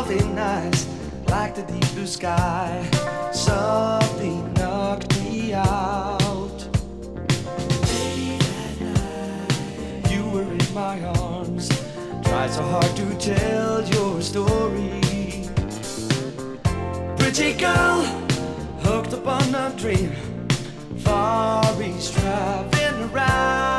something nice, like the deep blue sky. Something knocked me out. Late at night, you were in my arms. Tried so hard to tell your story. Pretty girl, hooked upon a dream. Far East, driving around.